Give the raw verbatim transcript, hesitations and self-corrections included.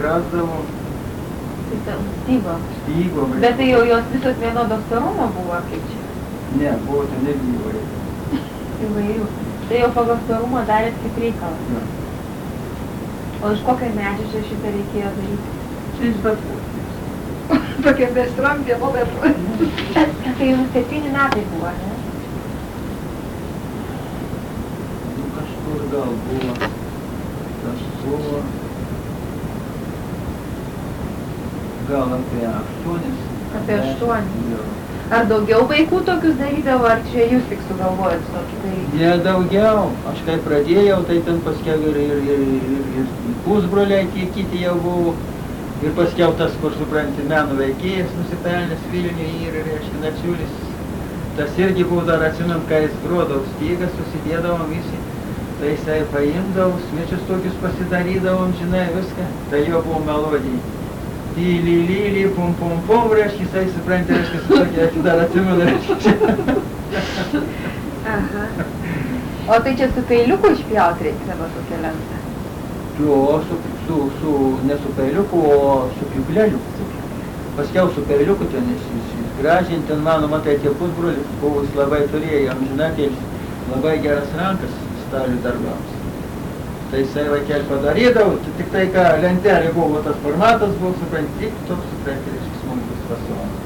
rasdavo. Tai ta stygo. Stygo. Bet tai jau jos visos vienodo storumo buvo, kaip čia? Ne, buvo ten irgi įvairių. Įvairių. Tai jau pagal storumą darėt kaip reikalas. Ja. O iš kokio medžio čia šitą reikėjo daryti? Čia iš bet kur. Tokia bestrampė, o bet kur. Tai jums septyni metai buvo, ne? Nu, kažkur gal buvo. Tas buvo. Gal apie aštuonis. Apie aštuonis. Jo. Ar daugiau vaikų tokius darydavo, ar čia jūs tik sugalvojot tokį daryti? Ne daugiau. Aš kai pradėjau, tai ten paskiau ir, ir, ir, ir, ir pusbroliai tie kiti jau buvo. Ir paskiau tas, kur supranti, meno veikėjas nusipelnęs Vilniuje ir, reiškia, Načiulis. Tas irgi buvo dar atsimint, kai jis grodavo stygą, susidėdavom visi. Tai jisai paimdavom, svečius tokius pasidarydavom, žinai, viską. Tai jo buvo melodija. Lyly, lyly, pum, pum, pum, reiškia, jisai supranti, reiškia, su tokia, aš dar atsimenu, reiškia. Aha. O tai čia su peiliuku išpjaut reikėdavo tokią lentą? Jo, su, su, su, ne su peiliuku, o su pjūkleliu. Paskiau su peiliuku ten išgražinti, ten mano, matai, tie pusbrolis buvo, jis labai turėjo, amžinatėlis, labai geras rankas stalių darbams. Tai jisai vaikel padarydavo, tik tai ką lentelė buvo, tas formatas buvo, supranti, tik toks, supranti, reiškia, smulkus fasonas.